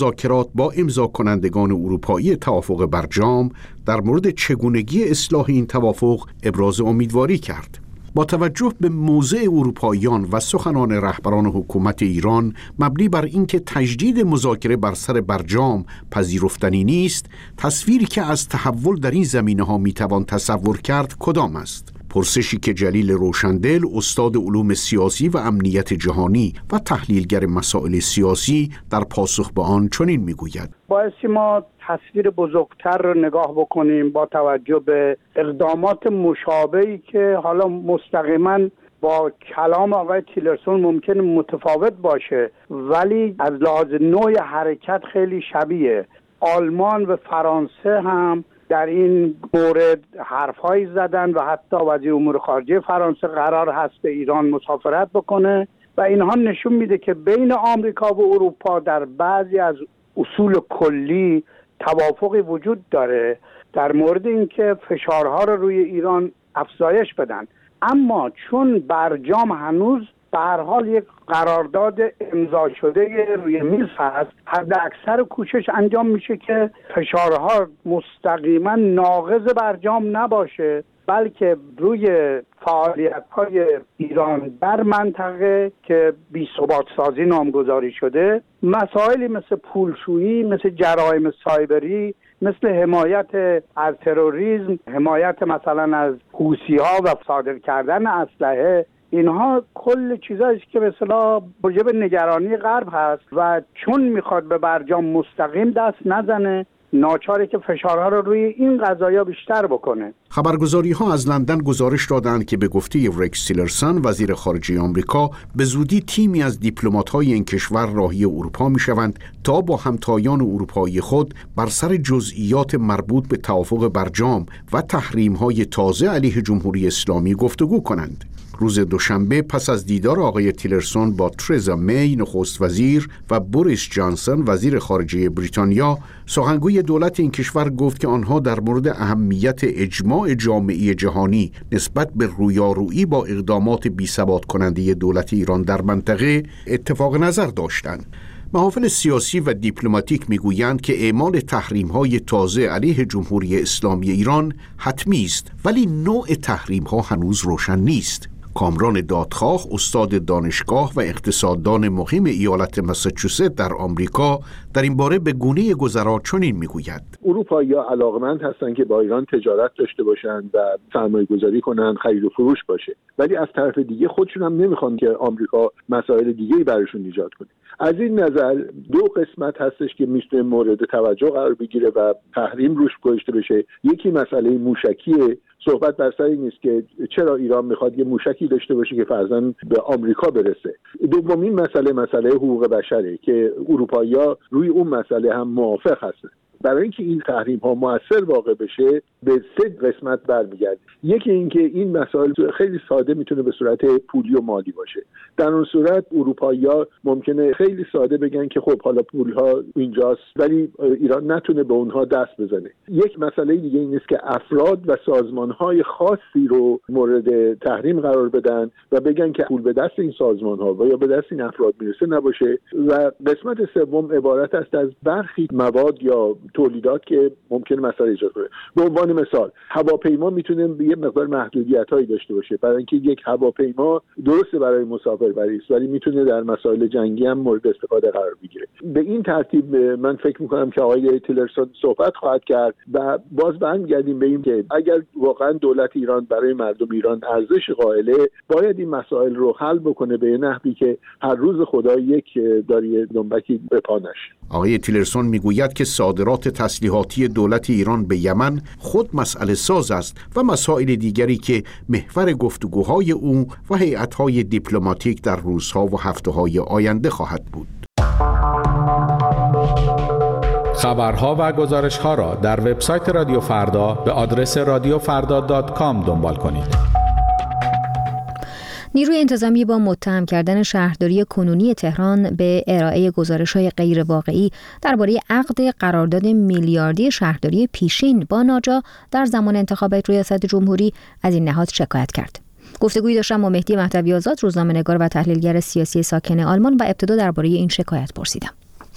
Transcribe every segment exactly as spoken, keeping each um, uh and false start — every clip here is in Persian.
مذاکرات با امضا کنندگان اروپایی توافق برجام در مورد چگونگی اصلاح این توافق ابراز امیدواری کرد. با توجه به موضع اروپاییان و سخنان رهبران حکومت ایران مبنی بر اینکه تجدید مذاکره بر سر برجام پذیرفتنی نیست، تصویری که از تحول در این زمینه‌ها میتوان تصور کرد کدام است؟ پرسشی که جلیل روشندل، استاد علوم سیاسی و امنیت جهانی و تحلیلگر مسائل سیاسی، در پاسخ به آن چنین میگوید: بایستی ما تصویر بزرگتر رو نگاه بکنیم با توجه به اقدامات مشابهی که حالا مستقیما با کلام آقای تیلرسون ممکن متفاوت باشه ولی از لحاظ نوع حرکت خیلی شبیه. آلمان و فرانسه هم در این مورد حرف‌هایی زدن و حتی وزیر امور خارجه فرانسه قرار هست به ایران مسافرت بکنه و اینها نشون میده که بین آمریکا و اروپا در بعضی از اصول کلی توافقی وجود داره در مورد اینکه فشارها رو روی ایران افزایش بدن. اما چون برجام هنوز به هر حال یک قرارداد امضا شده روی میز هست، حد اکثر کوشش انجام میشه که فشارها مستقیما ناقض برجام نباشه بلکه روی فعالیت‌های ایران در منطقه که بی‌ثبات سازی نامگذاری شده، مسائلی مثل پولشویی، مثل جرایم سایبری، مثل حمایت از تروریسم، حمایت مثلا از حوثی‌ها و صادر کردن اسلحه، اینها کل چیزایی است که به اصطلاح موجب نگرانی غرب هست و چون میخواد به برجام مستقیم دست نزنه ناچاره که فشارها رو روی این قضایا بیشتر بکنه. خبرگزاری‌ها از لندن گزارش دادند که به گفته رکس تیلرسون وزیر خارجه آمریکا، به زودی تیمی از دیپلمات‌های این کشور راهی اروپا می‌شوند تا با همتایان اروپایی خود بر سر جزئیات مربوط به توافق برجام و تحریم‌های تازه علیه جمهوری اسلامی گفتگو کنند. روز دوشنبه پس از دیدار آقای تیلرسون با ترزا می نخست وزیر و بوریس جانسون وزیر خارجه بریتانیا، سخنگوی دولت این کشور گفت که آنها در مورد اهمیت اجماع جامعه جهانی نسبت به رویارویی با اقدامات بی‌ثبات کننده دولت ایران در منطقه اتفاق نظر داشتند. محافل سیاسی و دیپلماتیک میگویند که اعمال تحریم‌های تازه علیه جمهوری اسلامی ایران حتمی است، ولی نوع تحریم‌ها هنوز روشن نیست. کامران دادخواه، استاد دانشگاه و اقتصاددان مقیم ایالت ماساچوست در آمریکا، در این باره به گونه گذرا چنین میگوید: اروپایی‌ها علاقمند هستند که با ایران تجارت داشته باشند و سرمایه‌گذاری کنند، خرید و فروش باشه، ولی از طرف دیگه خودشون هم نمیخوان که آمریکا مسائل دیگه‌ای براشون ایجاد کنه. از این نظر دو قسمت هستش که میتونه مورد توجه قرار بگیره و تحریم روش گذاشته بشه. یکی مسئله موشکیه. صحبت بر سر این است که چرا ایران میخواد یه موشکی داشته باشه که فرضاً به آمریکا برسه. دومین مسئله مسئله حقوق بشره که اروپایی‌ها روی اون مسئله هم موافق هستن. برای اینکه این تحریم ها مؤثر واقع بشه به سه قسمت برمیگرده. یکی اینکه این مسائل خیلی ساده میتونه به صورت پولی و مالی باشه. در اون صورت اروپایی‌ها ممکنه خیلی ساده بگن که خب حالا پول‌ها اینجاست ولی ایران نتونه به اونها دست بزنه. یک مسئله دیگه این است که افراد و سازمان‌های خاصی رو مورد تحریم قرار بدن و بگن که پول به دست این سازمان‌ها و یا به دست این افراد میرسه نباشه. و قسمت سوم عبارت است از برخی مواد یا تولیدات که ممکن مسئله ایجاد کنه. به عنوان مثال هواپیما میتونه یه مقدار محدودیت‌هایی داشته باشه، برای اینکه یک هواپیما درسته برای مسافربری است ولی میتونه در مسائل جنگی هم مورد استفاده قرار بگیره. به این ترتیب من فکر میکنم که آقای تیلرسون صحبت خواهد کرد و باز برمیگردیم به این که اگر واقعا دولت ایران برای مردم ایران ارزش قائله باید این مسائل رو حل بکنه به نحوی که هر روز خدا یک داری دنبکی به پا نشه. آقای تیلرسون میگوید که صادرات تسلیحاتی دولت ایران به یمن خود مسئله ساز است و مسائل دیگری که محور گفتگوهای او و هیئت‌های دیپلماتیک در روزها و هفته‌های آینده خواهد بود. خبرها و گزارش‌ها را در وبسایت رادیو فردا به آدرس رادیو فردا دات کام دنبال کنید. نیروی انتظامی با متهم کردن شهرداری کنونی تهران به ارائه گزارش‌های غیر واقعی درباره عقد قرارداد میلیاردی شهرداری پیشین با ناجا در زمان انتخابات ریاست جمهوری از این نهاد شکایت کرد. گفتگویی داشتم با مهدی مهدوی آزاد، روزنامه‌نگار و تحلیلگر سیاسی ساکن آلمان و ابتدا درباره این شکایت پرسیدم.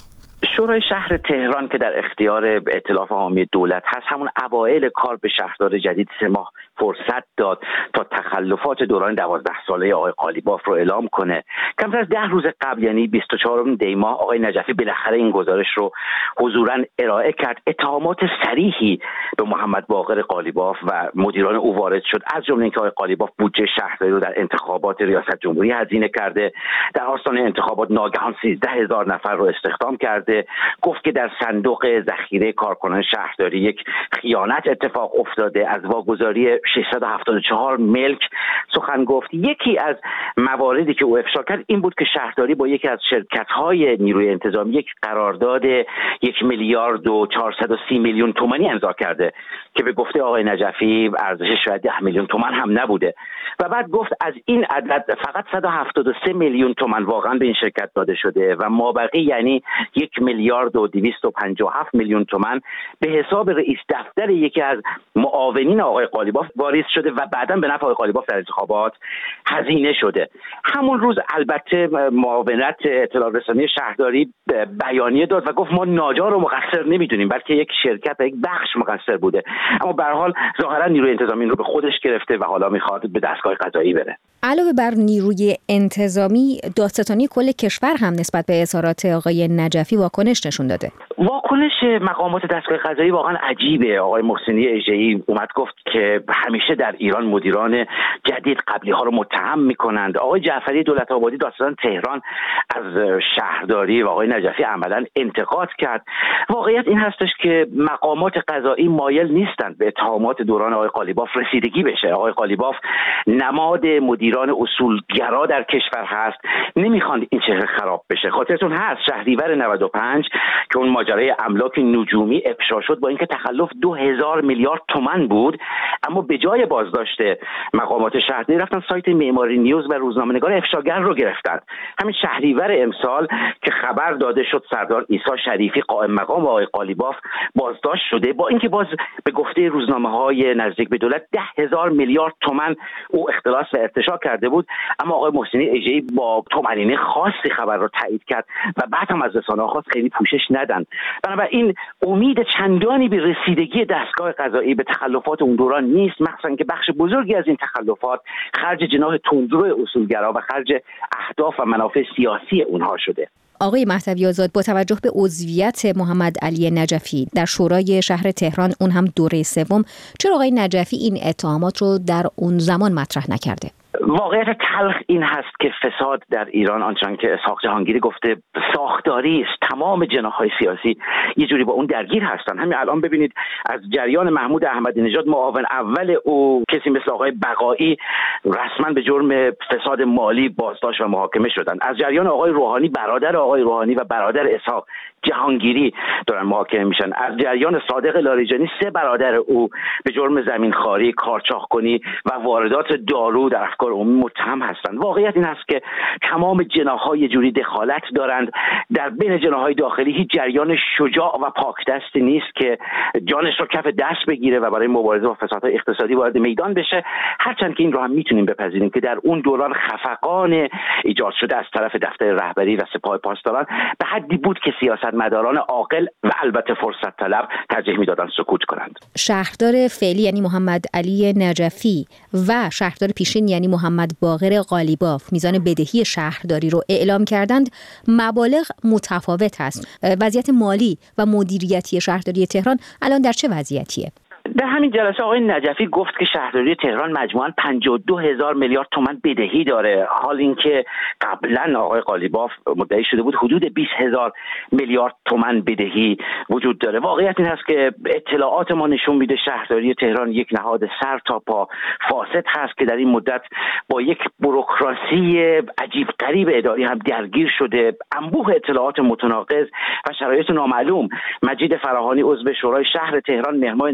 شورای شهر تهران که در اختیار ائتلاف حامی دولت هست، همون اوایل کار به شهردار جدید سه ماه فرصت داد تا تخلفات دوران دوازده ساله آقای قالیباف رو اعلام کنه. کمتر از ده روز قبل، یعنی بیست و چهارم دی ماه، آقای نجفی بالاخره این گزارش رو حضوراً ارائه کرد. اتهامات صریحی به محمد باقر قالیباف و مدیران او وارد شد، از جمله اینکه آقای قالیباف بودجه شهرداری رو در انتخابات ریاست جمهوری هزینه کرده، در آستانه انتخابات ناگهان سیزده هزار نفر رو استخدام کرده، گفت که در صندوق ذخیره کارکنان شهرداری یک خیانت اتفاق افتاده، از واگذاری ششصد و هفتاد و چهار ملک سخن گفت. یکی از مواردی که او افشا کرد این بود که شهرداری با یکی از شرکت‌های نیروی انتظامی یک قرارداد یک میلیارد و چهارصد و سی میلیون تومانی امضا کرده که به گفته آقای نجفی ارزشش شاید ده میلیون تومان هم نبوده. و بعد گفت از این عدد فقط صد و هفتاد و سه میلیون تومان واقعا به این شرکت داده شده و مابقی یعنی یک میلیارد و دویست و پنجاه و هفت میلیون تومان به حساب رئیس دفتر یکی از معاونین آقای قالیباف واریز شده و بعداً به نفع آقای قالیباف در انتخابات هزینه شده. همون روز البته معاونت اطلاع رسانی شهرداری بیانیه داد و گفت ما ناجار رو مقصر نمیدونیم، بلکه یک شرکت و یک بخش مقصر بوده، اما به هر حال ظاهرا نیروی انتظامی رو به خودش گرفته و حالا میخواد به دستگاه قضایی بره. علاوه بر نیروی انتظامی، دادستانی کل کشور هم نسبت به اظهارات آقای نجفی واکنش نشون داده. واکنش مقامات دستگاه قضایی واقعا عجیبه. آقای محسنی اژه‌ای اومد گفت که همیشه در ایران مدیران جدید قبلی ها رو متهم میکنند. آقای جعفری دولت‌آبادی دادستان تهران از شهرداری و آقای نجفی عملاً انتقاد کرد. واقعیت این هستش که مقامات قضایی مایل نیستند به اتهامات دوران آقای قالیباف رسیدگی بشه. آقای قالیباف نماد مدیران اصولگرا در کشور هست، نمیخوان این چهره خراب بشه. خاطرتون هست شهریور نود و پنج که اون ماجرای املاک نجومی افشا شد، با اینکه تخلف دو هزار میلیارد تومان بود، اما به جای بازداشت مقامات شهرداری رفتن سایت معماری نیوز و روزنامه‌نگار افشاگر رو گرفتن. همین شهریور امسال که خبر داده شد سردار عیسی شریفی قائم مقام آقای قالیباف بازداشت شده، با اینکه باز به گفته روزنامه‌های نزدیک به دولت ده هزار میلیارد تومان او اختلاس و ارتشاء کرده بود، اما آقای محسنی اژه‌ای با طمأنینه خاصی خبر رو تایید کرد و بعد هم از رسانه‌ها خواست خیلی پوشش ندن. بنابراین امید چندانی به رسیدگی دستگاه قضایی به تخلفات اون دوران نیست، مخصوصا که بخش بزرگی از این تخلفات خرج جناح تندرو اصولگرا و خرج اهداف و منافع سیاسی اونها شده. آقای مهدوی آزاد، با توجه به عضویت محمد علی نجفی در شورای شهر تهران، اون هم دوره سوم، چرا آقای نجفی این اتهامات رو در اون زمان مطرح نکرده؟ واقعیت تلخ این هست که فساد در ایران آنچنان که اسحاق جهانگیری گفته ساختاری است. تمام جناح‌های سیاسی یه جوری با اون درگیر هستن. همین الان ببینید از جریان محمود احمدی نژاد معاون اول او کسی مثل آقای بقایی رسما به جرم فساد مالی بازداشت و محاکمه شدن. از جریان آقای روحانی برادر آقای روحانی و برادر اسحاق جهانگیری دارن محاکمه میشن. از جریان صادق لاریجانی سه برادر او به جرم زمینخواری، کارچاخ‌کنی و واردات دارو در افکار عمومی متهم هستند. واقعیت این است که تمام جناح‌ها یه جوری دخالت دارند. در بین جناح‌های داخلی هیچ جریان شجاع و پاکدستی نیست که جانش رو کف دست بگیره و برای مبارزه با فسادهای اقتصادی وارد میدان بشه. هرچند که این رو هم میتونیم بپذیریم که در اون دوران خفقان ایجاد شده از طرف دفتر رهبری و سپاه پاسداران به حدی بود که سیاستمداران عاقل و البته فرصت طلب ترجیح میدادن سکوت کنند. شهردار فعلی یعنی محمد علی نجفی و شهردار پیشین یعنی محمد باقر قالیباف میزان بدهی شهرداری رو اعلام کردند. مبالغ متفاوت است. وضعیت مالی و مدیریتی شهرداری تهران الان در چه وضعیتیه؟ در همین جلسه آقای نجفی گفت که شهرداری تهران مجموعاً پنجاه و دو هزار میلیارد تومان بدهی داره، حال اینکه قبلا آقای قالیباف مدعی شده بود حدود بیست هزار میلیارد تومان بدهی وجود داره. واقعیت این هست که اطلاعات ما نشون میده شهرداری تهران یک نهاد سر تا پا فاسد هست که در این مدت با یک بوروکراسی عجیب غریب اداری هم درگیر شده. انبوه اطلاعات متناقض و شرایط نامعلوم. مجید فراهانی عضو شورای شهر تهران مهر ماه نود و شش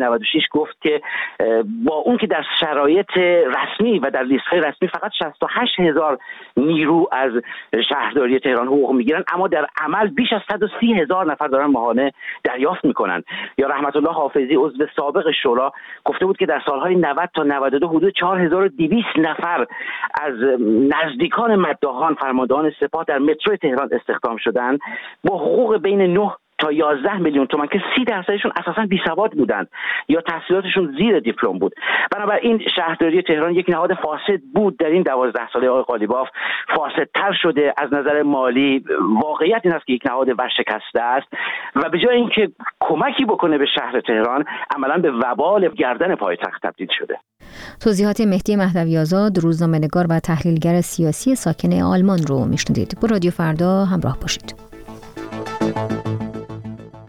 گفت که با اون که در شرایط رسمی و در لیست‌های رسمی فقط شصت و هشت هزار نیرو از شهرداری تهران حقوق میگیرن، اما در عمل بیش از صد و سی هزار نفر دارن ماهانه دریافت میکنن. یا رحمت الله حافظی عضو سابق شورا گفته بود که در سالهای نود تا نود و دو حدود چهار هزار و دویست نفر از نزدیکان مداحان فرماندهان سپاه در مترو تهران استخدام شدند با حقوق بین نه تا یازده میلیون تومان که سی درصدشون اساساً بی‌سواد بودند یا تحصیلاتشون زیر دیپلم بود. بنابراین شهرداری تهران یک نهاد فاسد بود در این دوازده ساله آقای قالیباف، فاسدتر شده از نظر مالی. واقعیت این است که یک نهاد ورشکسته است و به جای اینکه کمکی بکنه به شهر تهران عملاً به وبال گردن پایتخت تبدیل شده. توضیحات مهدی مهدوی آزاد، روزنامه‌نگار و تحلیلگر سیاسی ساکن آلمان رو میشنیدید. با رادیو فردا همراه باشید.